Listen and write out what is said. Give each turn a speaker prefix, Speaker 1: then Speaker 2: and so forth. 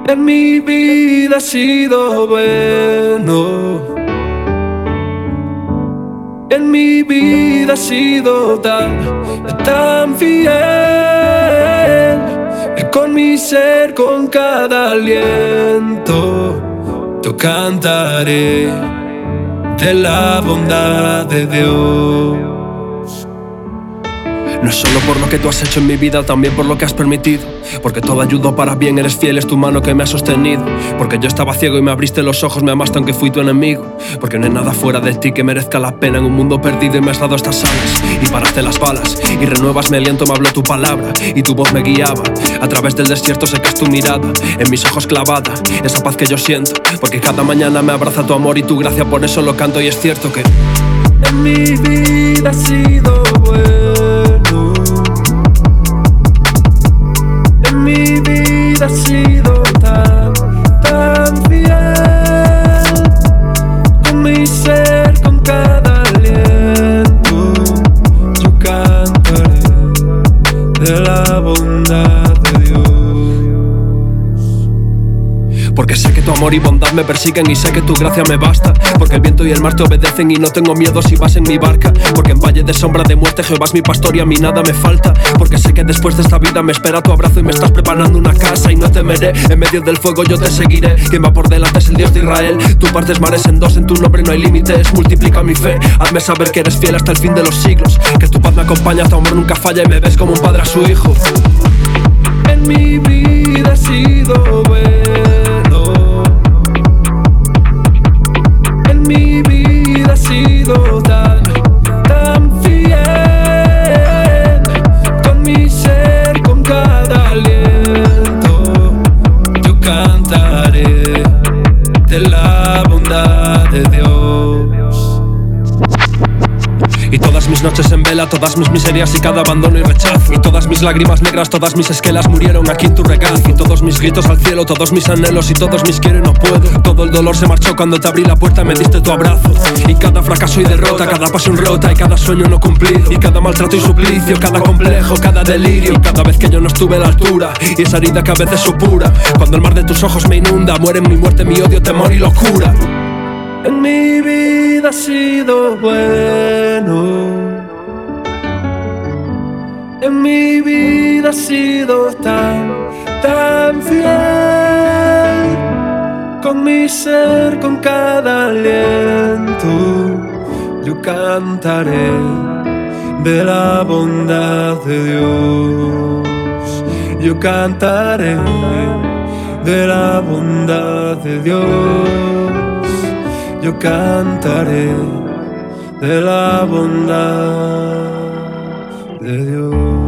Speaker 1: En mi vida has sido bueno. En mi vida has sido tan fiel. Con mi ser, con cada aliento, yo cantaré de la bondad de Dios. No es solo por lo que tú has hecho en mi vida, también por lo que has permitido. Porque todo ayudó para bien, eres fiel, es tu mano que me ha sostenido. Porque yo estaba ciego y me abriste los ojos, me amaste aunque fui tu enemigo. Porque no hay nada fuera de ti que merezca la pena en un mundo perdido. Y me has dado estas alas y paraste las balas. Y renuevas mi aliento, me habló tu palabra y tu voz me guiaba. A través del desierto sé que es tu mirada, en mis ojos clavada, esa paz que yo siento. Porque cada mañana me abraza tu amor y tu gracia, por eso lo canto. Y es cierto que en mi vida has sido bueno. En mi vida has sido tan fiel. Con mi ser, con cada aliento, yo cantaré de la bondad de Dios. Porque sé que tu amor y bondad me persiguen y sé que tu gracia me basta. Porque el viento y el mar te obedecen y no tengo miedo si vas en mi barca. Porque en valle de sombra de muerte Jehová es mi pastor y a mí nada me falta. Porque sé que después de esta vida me espera tu abrazo y me estás preparando una casa. Y no temeré, en medio del fuego yo te seguiré. Quien va por delante es el Dios de Israel. Tú partes mares en dos, en tu nombre no hay límites. Multiplica mi fe, hazme saber que eres fiel hasta el fin de los siglos. Que tu paz me acompaña, tu amor nunca falla y me ves como un padre a su hijo. En mi vida he sido bueno. En mi vida he sido tan fiel. Con mi ser, con cada aliento, yo cantaré de la bondad de Dios. Y todas mis noches en vela, todas mis miserias y cada abandono y rechazo. Y todas mis lágrimas negras, todas mis esquelas murieron aquí en tu regazo. Y todos mis gritos al cielo, todos mis anhelos y todos mis quiero y no puedo. Todo el dolor se marchó cuando te abrí la puerta y me diste tu abrazo. Y cada fracaso y derrota, cada pasión rota y cada sueño no cumplido. Y cada maltrato y suplicio, cada complejo, cada delirio. Cada vez que yo no estuve a la altura y esa herida que a veces supura. Cuando el mar de tus ojos me inunda, muere mi muerte, mi odio, temor y locura. En mi vida has sido bueno. En mi vida has sido tan fiel. Con mi ser, con cada aliento, yo cantaré de la bondad de Dios. Yo cantaré de la bondad de Dios. Yo cantaré de la bondad de Dios.